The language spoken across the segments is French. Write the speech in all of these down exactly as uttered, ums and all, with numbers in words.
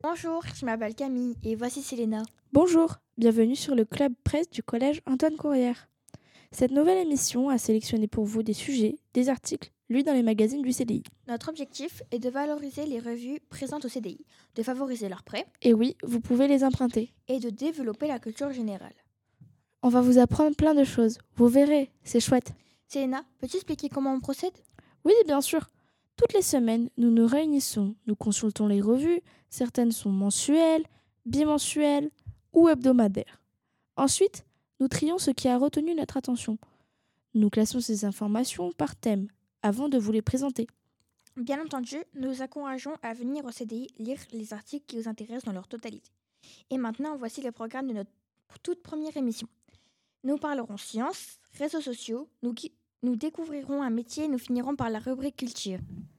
Bonjour, je m'appelle Camille et voici Selena. Bonjour, bienvenue sur le club presse du collège Antoine Courrière. Cette nouvelle émission a sélectionné pour vous des sujets, des articles lus dans les magazines du C D I. Notre objectif est de valoriser les revues présentes au C D I, de favoriser leur prêt Et oui, vous pouvez les emprunter. et de développer la culture générale. On va vous apprendre plein de choses, vous verrez, c'est chouette. Selena, peux-tu expliquer comment on procède ? Oui, bien sûr. Toutes les semaines, nous nous réunissons, nous consultons les revues, certaines sont mensuelles, bimensuelles ou hebdomadaires. Ensuite, nous trions ce qui a retenu notre attention. Nous classons ces informations par thème, avant de vous les présenter. Bien entendu, nous vous encourageons à venir au C D I lire les articles qui vous intéressent dans leur totalité. Et maintenant, voici le programme de notre toute première émission. Nous parlerons sciences, réseaux sociaux, nous, qui- nous découvrirons un métier et nous finirons par la rubrique culture.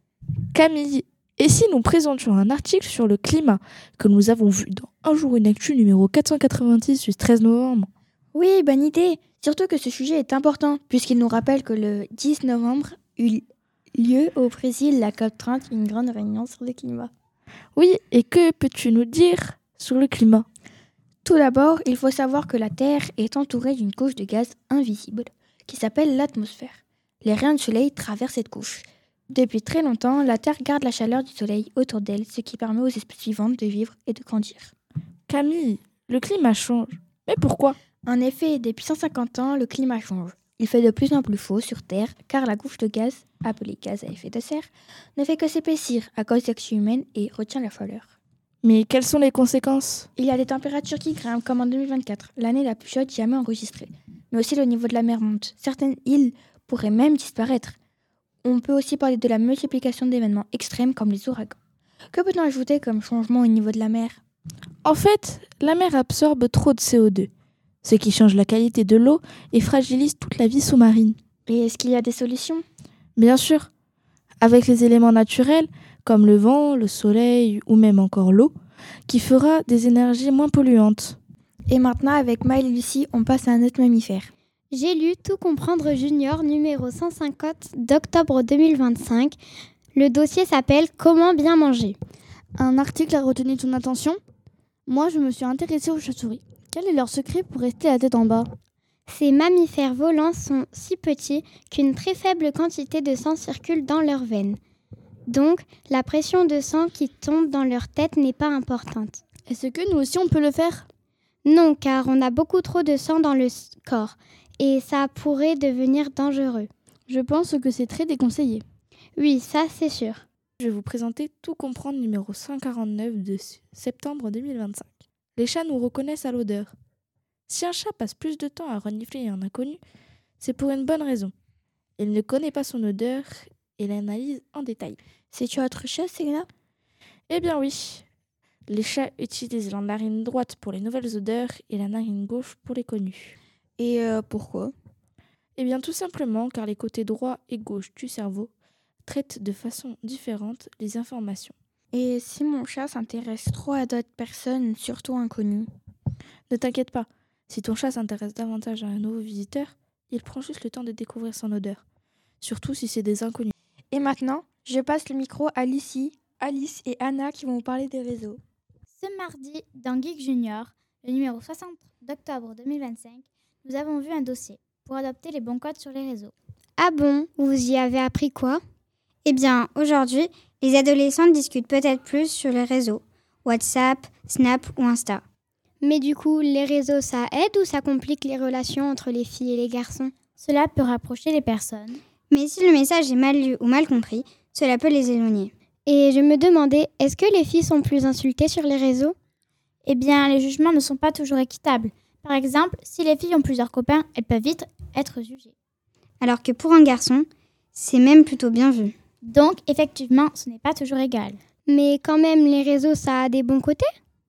Camille, et si nous présentions un article sur le climat que nous avons vu dans Un jour une actu numéro quatre cent quatre-vingt-dix du treize novembre? Oui, bonne idée. Surtout que ce sujet est important, puisqu'il nous rappelle que le dix novembre eut lieu au Brésil la COP trente, une grande réunion sur le climat. Oui, et que peux-tu nous dire sur le climat? Tout d'abord, il faut savoir que la Terre est entourée d'une couche de gaz invisible, qui s'appelle l'atmosphère. Les rayons du Soleil traversent cette couche. Depuis très longtemps, la Terre garde la chaleur du Soleil autour d'elle, ce qui permet aux espèces vivantes de vivre et de grandir. Camille, le climat change. Mais pourquoi? En effet, depuis cent cinquante ans, le climat change. Il fait de plus en plus chaud sur Terre car la couche de gaz, appelée gaz à effet de serre, ne fait que s'épaissir à cause de l'action humaine et retient la chaleur. Mais quelles sont les conséquences? Il y a des températures qui grimpent comme en deux mille vingt-quatre, l'année la plus chaude jamais enregistrée. Mais aussi le niveau de la mer monte. Certaines îles pourraient même disparaître. On peut aussi parler de la multiplication d'événements extrêmes comme les ouragans. Que peut-on ajouter comme changement au niveau de la mer ? En fait, la mer absorbe trop de C O deux, ce qui change la qualité de l'eau et fragilise toute la vie sous-marine. Et est-ce qu'il y a des solutions ? Bien sûr, avec les éléments naturels, comme le vent, le soleil ou même encore l'eau, qui fera des énergies moins polluantes. Et maintenant, avec Maëlle et Lucie, on passe à un autre mammifère. J'ai lu Tout comprendre junior numéro cent cinquante d'octobre deux mille vingt-cinq. Le dossier s'appelle Comment bien manger. Un article a retenu ton attention ? Moi, je me suis intéressée aux chauves-souris. Quel est leur secret pour rester la tête en bas ? Ces mammifères volants sont si petits qu'une très faible quantité de sang circule dans leurs veines. Donc, la pression de sang qui tombe dans leur tête n'est pas importante. Est-ce que nous aussi on peut le faire ? Non, car on a beaucoup trop de sang dans le corps et ça pourrait devenir dangereux. Je pense que c'est très déconseillé. Oui, ça c'est sûr. Je vais vous présenter Tout comprendre numéro cent quarante-neuf de septembre deux mille vingt-cinq. Les chats nous reconnaissent à l'odeur. Si un chat passe plus de temps à renifler un inconnu, c'est pour une bonne raison. Il ne connaît pas son odeur et l'analyse en détail. Sais-tu autre chose, Selena ? Eh bien oui, les chats utilisent la narine droite pour les nouvelles odeurs et la narine gauche pour les connues. Et euh, pourquoi ? Eh bien tout simplement car les côtés droit et gauche du cerveau traitent de façon différente les informations. Et si mon chat s'intéresse trop à d'autres personnes, surtout inconnues ? Ne t'inquiète pas, si ton chat s'intéresse davantage à un nouveau visiteur, il prend juste le temps de découvrir son odeur, surtout si c'est des inconnus. Et maintenant, je passe le micro à Lucie, Alice et Anna qui vont vous parler des réseaux. Ce mardi, dans Geek Junior, le numéro soixante d'octobre deux mille vingt-cinq, nous avons vu un dossier pour adopter les bons codes sur les réseaux. Ah bon, vous y avez appris quoi ? Eh bien, aujourd'hui, les adolescents discutent peut-être plus sur les réseaux, WhatsApp, Snap ou Insta. Mais du coup, les réseaux, ça aide ou ça complique les relations entre les filles et les garçons ? Cela peut rapprocher les personnes. Mais si le message est mal lu ou mal compris, cela peut les éloigner. Et je me demandais, est-ce que les filles sont plus insultées sur les réseaux ? Eh bien, les jugements ne sont pas toujours équitables. Par exemple, si les filles ont plusieurs copains, elles peuvent vite être jugées. Alors que pour un garçon, c'est même plutôt bien vu. Donc, effectivement, ce n'est pas toujours égal. Mais quand même, les réseaux, ça a des bons côtés ?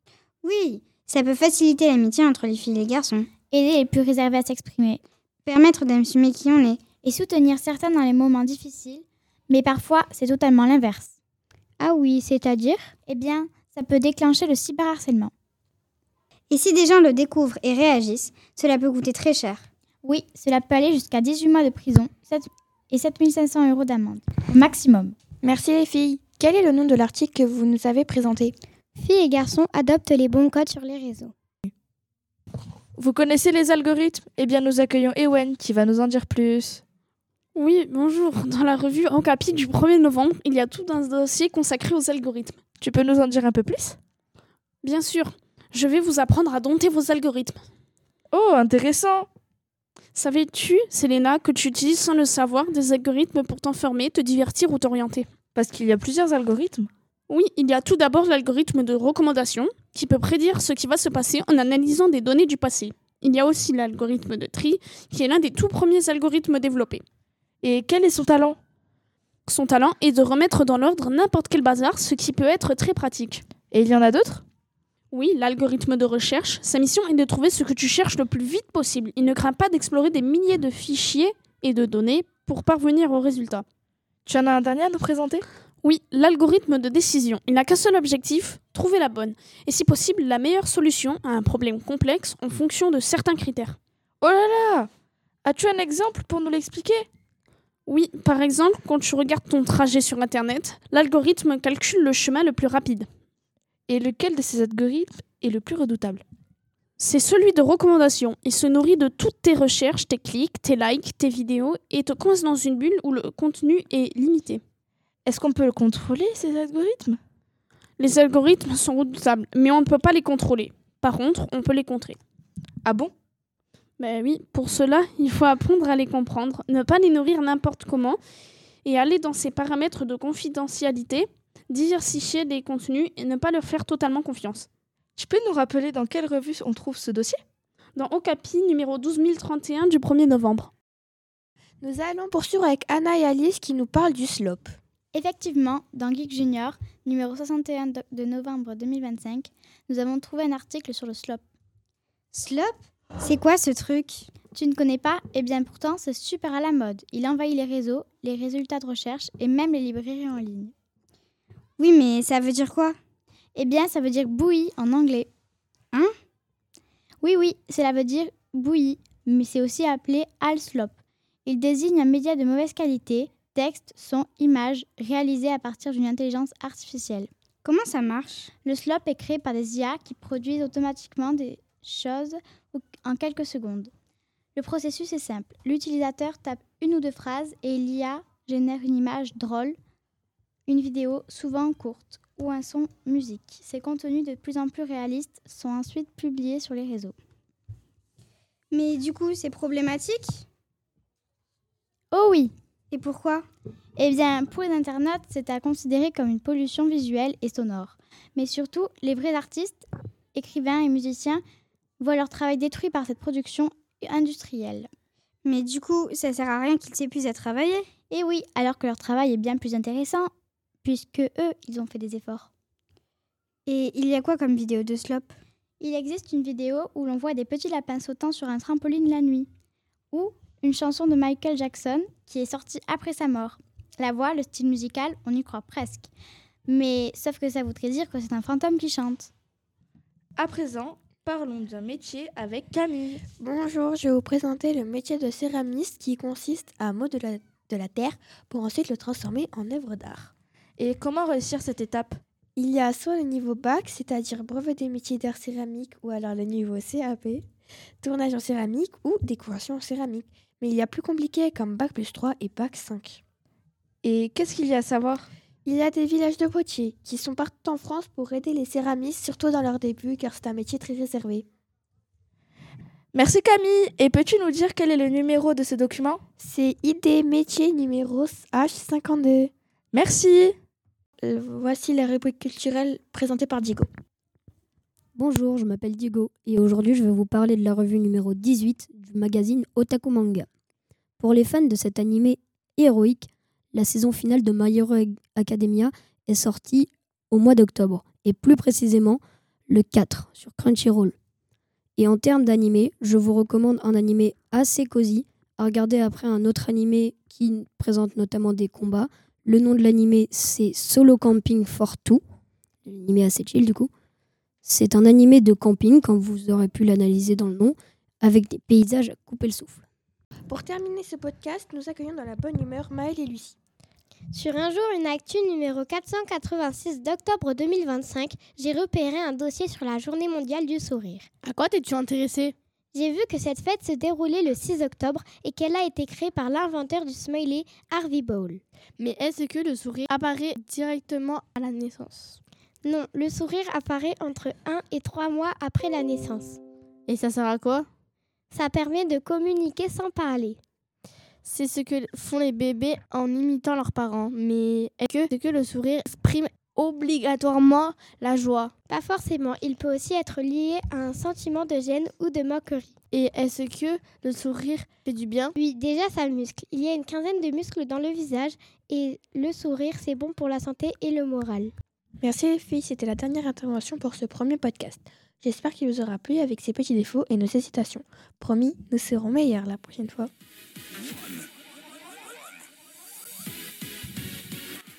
Oui, ça peut faciliter l'amitié entre les filles et les garçons. Aider les plus réservés à s'exprimer. Permettre d'assumer qui on est. Et soutenir certains dans les moments difficiles. Mais parfois, c'est totalement l'inverse. Ah oui, c'est-à-dire ? Eh bien, ça peut déclencher le cyberharcèlement. Et si des gens le découvrent et réagissent, cela peut coûter très cher. Oui, cela peut aller jusqu'à dix-huit mois de prison et sept mille cinq cents euros d'amende, au maximum. Merci les filles. Quel est le nom de l'article que vous nous avez présenté ? Filles et garçons adoptent les bons codes sur les réseaux. Vous connaissez les algorithmes ? Eh bien, nous accueillons Ewen qui va nous en dire plus. Oui, bonjour. Dans la revue Okapi du premier novembre, il y a tout un dossier consacré aux algorithmes. Tu peux nous en dire un peu plus ? Bien sûr, je vais vous apprendre à dompter vos algorithmes. Oh, intéressant ! Savais-tu, Selena, que tu utilises sans le savoir des algorithmes pour t'enfermer, te divertir ou t'orienter ? Parce qu'il y a plusieurs algorithmes. Oui, il y a tout d'abord l'algorithme de recommandation, qui peut prédire ce qui va se passer en analysant des données du passé. Il y a aussi l'algorithme de tri, qui est l'un des tout premiers algorithmes développés. Et quel est son talent ? Son talent est de remettre dans l'ordre n'importe quel bazar, ce qui peut être très pratique. Et il y en a d'autres ? Oui, l'algorithme de recherche, sa mission est de trouver ce que tu cherches le plus vite possible. Il ne craint pas d'explorer des milliers de fichiers et de données pour parvenir au résultat. Tu en as un dernier à nous présenter ? Oui, l'algorithme de décision. Il n'a qu'un seul objectif, trouver la bonne. Et si possible, la meilleure solution à un problème complexe en fonction de certains critères. Oh là là ! As-tu un exemple pour nous l'expliquer ? Oui, par exemple, quand tu regardes ton trajet sur Internet, l'algorithme calcule le chemin le plus rapide. Et lequel de ces algorithmes est le plus redoutable ? C'est celui de recommandation. Il se nourrit de toutes tes recherches, tes clics, tes likes, tes vidéos et te coince dans une bulle où le contenu est limité. Est-ce qu'on peut le contrôler, ces algorithmes ? Les algorithmes sont redoutables, mais on ne peut pas les contrôler. Par contre, on peut les contrer. Ah bon ? Ben oui, pour cela, il faut apprendre à les comprendre, ne pas les nourrir n'importe comment et aller dans ces paramètres de confidentialité, diversifier les contenus et ne pas leur faire totalement confiance. Tu peux nous rappeler dans quelle revue on trouve ce dossier ? Dans Okapi, numéro douze mille trente et un du premier novembre. Nous allons poursuivre avec Anna et Alice qui nous parlent du slop. Effectivement, dans Geek Junior, numéro soixante et un de, de novembre deux mille vingt-cinq, nous avons trouvé un article sur le slop. Slop ? C'est quoi ce truc ? Tu ne connais pas ? Eh bien pourtant, c'est super à la mode. Il envahit les réseaux, les résultats de recherche et même les librairies en ligne. Oui, mais ça veut dire quoi ? Eh bien, ça veut dire bouillie en anglais. Hein ? Oui, oui, cela veut dire bouillie, mais c'est aussi appelé Al Slop. Il désigne un média de mauvaise qualité, texte, son, images, réalisé à partir d'une intelligence artificielle. Comment ça marche ? Le slop est créé par des I A qui produisent automatiquement des choses en quelques secondes. Le processus est simple. L'utilisateur tape une ou deux phrases et l'I A génère une image drôle, une vidéo souvent courte ou un son musique. Ces contenus de plus en plus réalistes sont ensuite publiés sur les réseaux. Mais du coup, c'est problématique ? Oh oui ! Et pourquoi ? Eh bien, pour les internautes, c'est à considérer comme une pollution visuelle et sonore. Mais surtout, les vrais artistes, écrivains et musiciens voient leur travail détruit par cette production industrielle. Mais du coup, ça sert à rien qu'ils s'épuisent à travailler ? Et oui, alors que leur travail est bien plus intéressant, puisque eux, ils ont fait des efforts. Et il y a quoi comme vidéo de slop ? Il existe une vidéo où l'on voit des petits lapins sautant sur un trampoline la nuit, ou une chanson de Michael Jackson qui est sortie après sa mort. La voix, le style musical, on y croit presque. Mais sauf que ça voudrait dire que c'est un fantôme qui chante. À présent, parlons d'un métier avec Camille. Bonjour, je vais vous présenter le métier de céramiste qui consiste à modeler de la terre pour ensuite le transformer en œuvre d'art. Et comment réussir cette étape ? Il y a soit le niveau bac, c'est-à-dire brevet des métiers d'art céramique, ou alors le niveau C A P, tournage en céramique ou décoration en céramique. Mais il y a plus compliqué comme bac plus trois et bac cinq. Et qu'est-ce qu'il y a à savoir ? Il y a des villages de potiers qui sont partout en France pour aider les céramistes, surtout dans leur début, car c'est un métier très réservé. Merci Camille. Et peux-tu nous dire quel est le numéro de ce document ? C'est I D métier numéro H cinquante-deux. Merci. Euh, voici la rubrique culturelle présentée par Diego. Bonjour, je m'appelle Diego et aujourd'hui je vais vous parler de la revue numéro dix-huit du magazine Otaku Manga. Pour les fans de cet animé héroïque, la saison finale de My Hero Academia est sortie au mois d'octobre et plus précisément le quatre sur Crunchyroll. Et en termes d'animé, je vous recommande un animé assez cosy à regarder après un autre animé qui présente notamment des combats. Le nom de l'animé c'est Solo Camping for Two, l'animé assez chill du coup. C'est un animé de camping, comme vous aurez pu l'analyser dans le nom, avec des paysages à couper le souffle. Pour terminer ce podcast, nous accueillons dans la bonne humeur Maëlle et Lucie. Sur un jour, une actu numéro quatre cent quatre-vingt-six d'octobre deux mille vingt-cinq, j'ai repéré un dossier sur la journée mondiale du sourire. À quoi t'es-tu intéressée ? J'ai vu que cette fête se déroulait le six octobre et qu'elle a été créée par l'inventeur du smiley, Harvey Ball. Mais est-ce que le sourire apparaît directement à la naissance ? Non, le sourire apparaît entre un et trois mois après la naissance. Et ça sert à quoi ? Ça permet de communiquer sans parler. C'est ce que font les bébés en imitant leurs parents. Mais est-ce que, est-ce que le sourire exprime obligatoirement la joie ? Pas forcément, il peut aussi être lié à un sentiment de gêne ou de moquerie. Et est-ce que le sourire fait du bien ? Oui, déjà ça muscle. Il y a une quinzaine de muscles dans le visage et le sourire c'est bon pour la santé et le moral. Merci les filles, c'était la dernière intervention pour ce premier podcast. J'espère qu'il vous aura plu avec ses petits défauts et nos hésitations. Promis, nous serons meilleurs la prochaine fois.